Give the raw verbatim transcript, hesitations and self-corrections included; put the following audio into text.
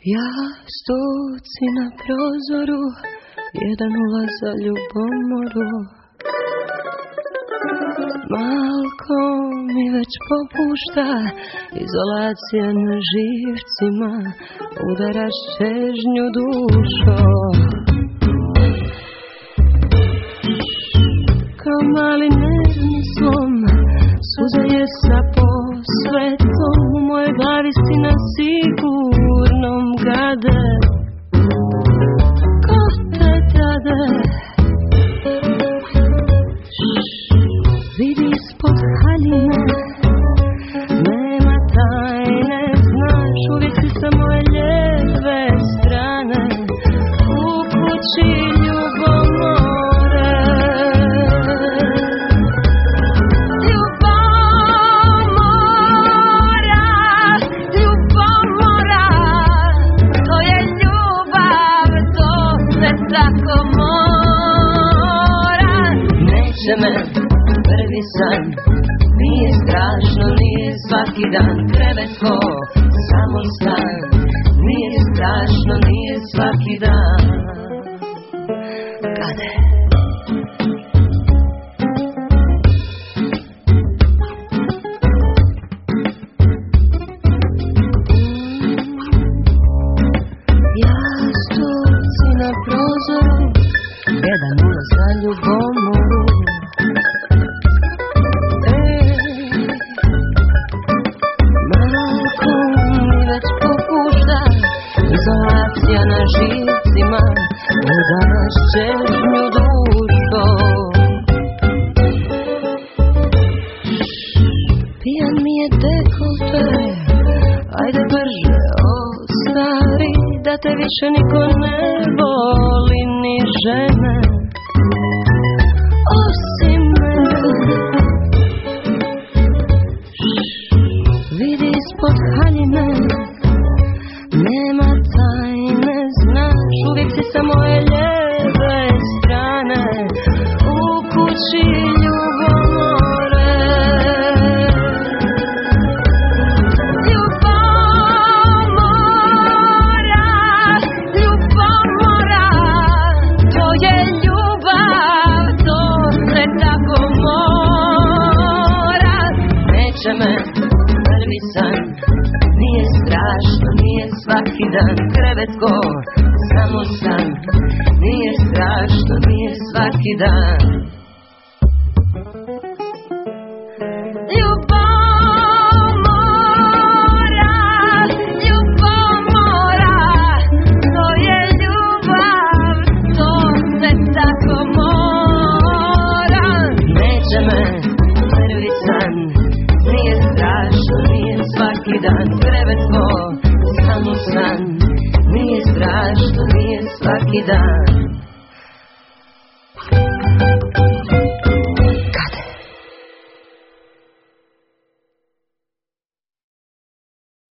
Ja stoci na prozoru, jedan ulaz za ljubomoru. Malko mi već popušta, izolacija na živcima, udaraš čežnju dušo. Kao mali nervni slom, suza je sa posvetom, u mojoj glavi si na sigurnom gade. Ko te dade? Vidi ispod haljine, nema tajne, znaš, uvijek si sa moje lijeve strane, u kući ljubomore. Ljubomora, ljubomora, to je ljubav, to se tako mora. Neće me prvi san, nije strašno, nije svaki dan krevetko, samo stan. Nije strašno, nije svaki dan. Kade? Ja stoci na prozoru, jedan ulaz za ljubomoru. Izolacija na živcima, udaraš čežnju dušo. Pijan mi je dekolte, ajde brže ostari, da te više niko ne voli ni žene osim mene. Vidi ispod haljine, nema tajne, znaš, uvijek si sa moje lijeve strane, u kući ljubomore. Ljubomora, ljubomora, to je ljubav, to se tako mora. Neće me prvi san, nije strašno, nije svaki dan krevetko, samo san. Nije strašno, nije svaki dan. Ljubomora, ljubomora, to je ljubav, to se tako mora. Neće me prvi san, nije strašno, nije svaki dan krevetko, samo san. Nije strašno, nije svaki dan.